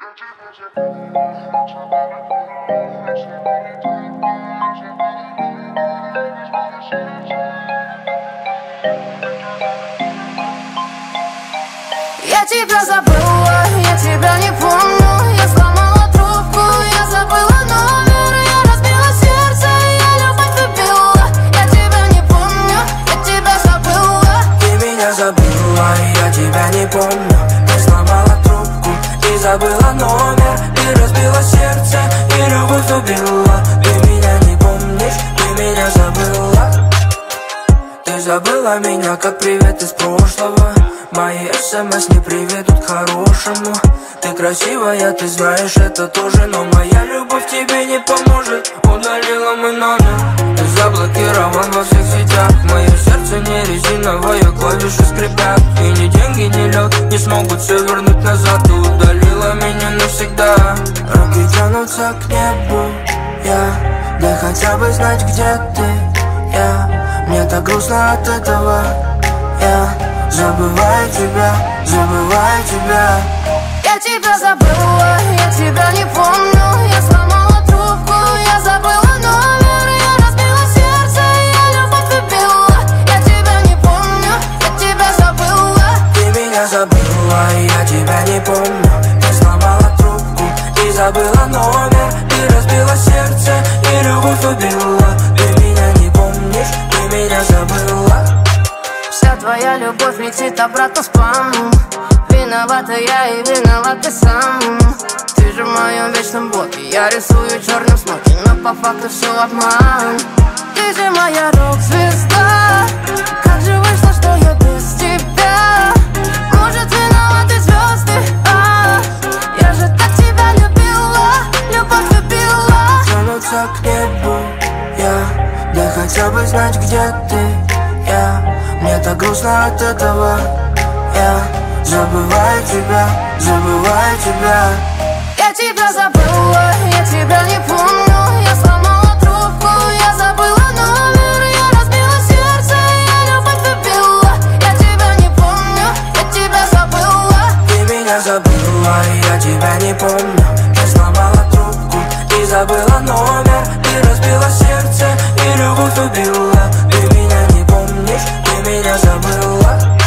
Я тебя забыла, я тебя не помню. Я сломала трубку, я забыла номер. Я разбила сердце, я любовь убила. Я тебя не помню, я тебя забыла. Ты меня забыла, я тебя не помню. Ты сломала трубку и забыла номер. Ты разбила сердце и любовь убила. Ты меня не помнишь, ты меня забыла. Ты забыла меня, как привет из прошлого. Мои СМС не приведут к хорошему. Ты красивая, ты знаешь это тоже, но моя любовь тебе не поможет. Удалила мой номер, ты заблокирован во всех сетях. Мое сердце не резиновое, клавиши скрипят. И ни деньги, ни лед не смогут все вернуть назад. Ты удалила меня навсегда. Руки тянутся к небу, да хотя бы знать, где ты, Мне так грустно от этого, забываю тебя, забываю тебя. Я тебя забыла, я тебя не помню. Я сломала трубку, я забыла номер. Я разбила сердце, я любовь убила. Я тебя не помню, я тебя забыла. Ты меня забыла, я тебя не помню. Ты сломала трубку и забыла номер. Ты разбила сердце и любовь убила. Ты меня не помнишь, ты меня забыла. Вся твоя любовь летит обратно в спам. Виновата я и виноват ты сам. Ты же в моем вечном блоке. Я рисую черным смоки, но по факту все обман. Ты же моя рок-звезда. Как же вышло, что я без тебя? Может, виноваты звезды, Я же так тебя любила, любовь убила. Тянутся к небу, да хотя бы знать, где ты, Мне так грустно от этого, забываю тебя, забываю тебя. Я тебя забыла, я тебя не помню. Я сломала трубку, я забыла номер. Я разбила сердце, я любовь убила. Я тебя не помню, я тебя забыла. Ты меня забыла, я тебя не помню. Ты сломала трубку и забыла номер. Ты разбила сердце и любовь убила. Ты меня не помнишь, ты меня забыла.